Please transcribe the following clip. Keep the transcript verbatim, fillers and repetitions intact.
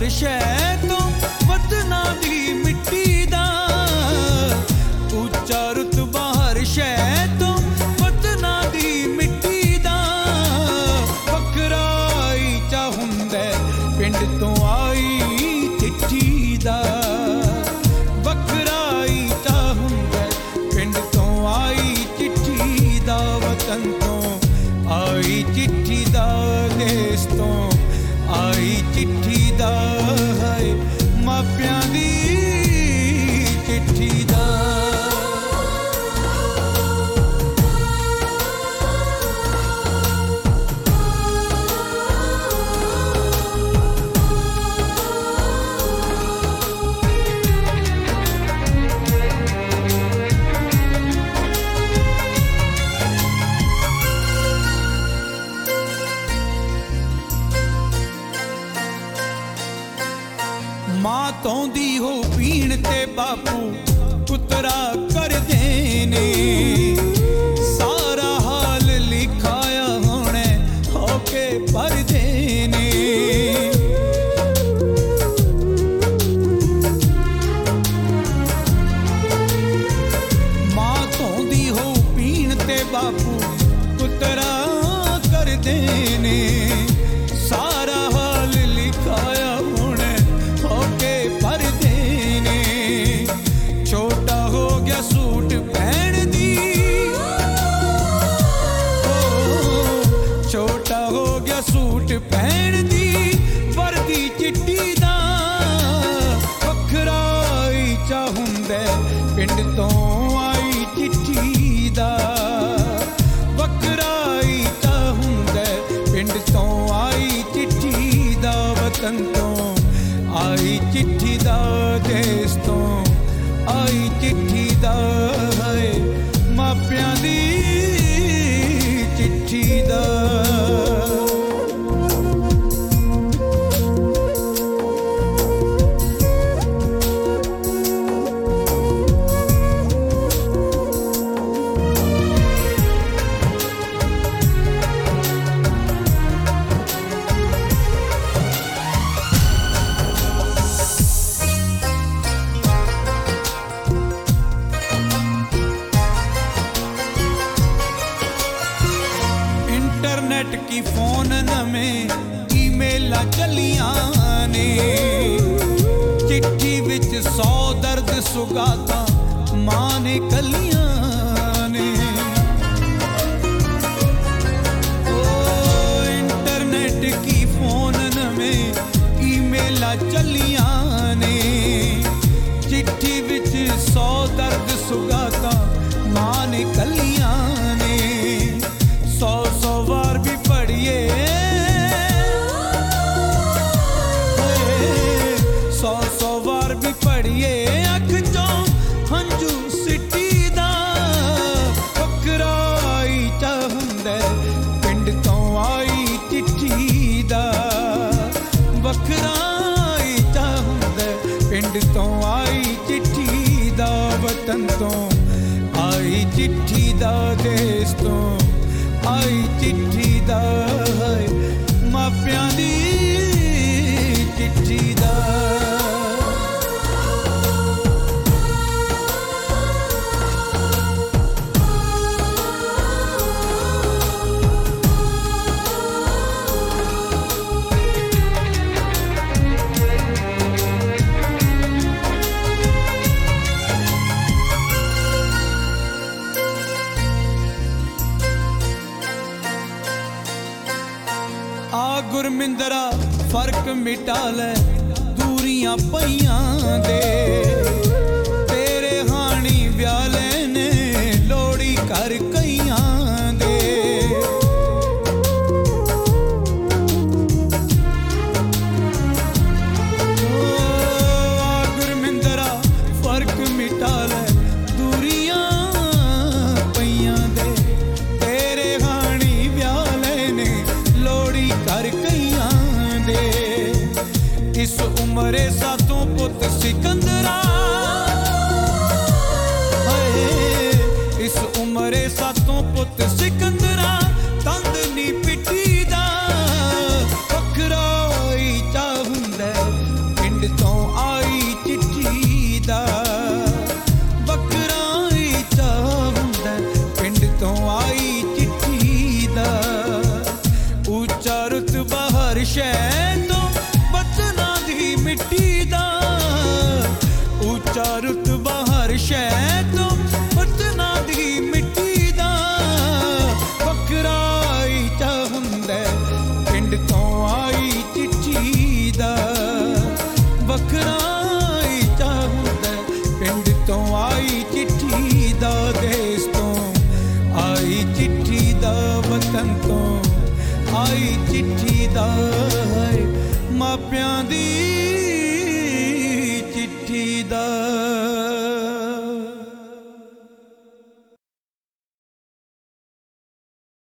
हर शै तो वतना दी मिट्टी दा, उच्चा रुतबा हर शै तो वतना दी मिट्टी दा, वखराई चा हुंदा पिंड तो आई चिट्ठी दा, वखराई चा हुंदा पिंड तो आई चिट्ठी दा, वतन तो आई चिट्ठी दा, देश तो आई चिट्ठी दा, है मापियां दी चिट्ठी दा। मां तोंदी हो पीण ते बापू पुतरा कर देने, सारा हाल लिखाया होने होके पर देने, मां तोंदी हो पीण ते बापू पुतरा कर देने, सारा हाल लिखाया होने होके पर देने, छोटा हो गया सूट पहन दी, छोटा हो गया सूट पहन दी, वर्दी चिट्टी दा, वखराई चा हुंदा पिंड तो आई चिट्ठी दा, वखराई चा हुंदा पिंड तो आई चिट्ठी दा, वतन तो आई चिट्ठी दा, देश तो आई चिट्ठी दा, है मापियां दी चिट्ठी दा। इंटरनेट की फोन में ईमेला चलियां ने, चिट्ठी विच सौ दर्द सुगाता मां ने कलियां ने, ओ इंटरनेट की फोन में ईमेला चलियां ने, चिट्ठी विच सौ दर्द सुगाता मां ने कलियां ने, सौ सौ बार भी पढ़िए, सौ सौ बार भी पढ़िए, अख चो हंजू सिटी दा, वखराई चा हुंदा पिंड तो आई चिट्ठी दा, वखराई चा हुंदा पिंड तो आई चिट्ठी दा, वतन तो आई चिट्ठी दा, देश तो आई चिट्ठी दा, है मापियां दी चिट्ठी दा। आ गुरमिंदरा फर्क मिटा ले दूरियां पईयां दे, तेरे हानी व्याले ने लोड़ी कर कईयां दे, ओ आ गुरमिंदरा फर्क मिटा ले दूरियां पईयां दे, तेरे हानी व्याले ने लोड़ी कर कईयां दे, इस उम्रे सातों पुत सिकंदरा, इस उम्रे सातों पुत सिकंदरा, तंद नी पिटी दा, वखराई चा हुंदा ਮਾਪਿਆਂ ਦੀ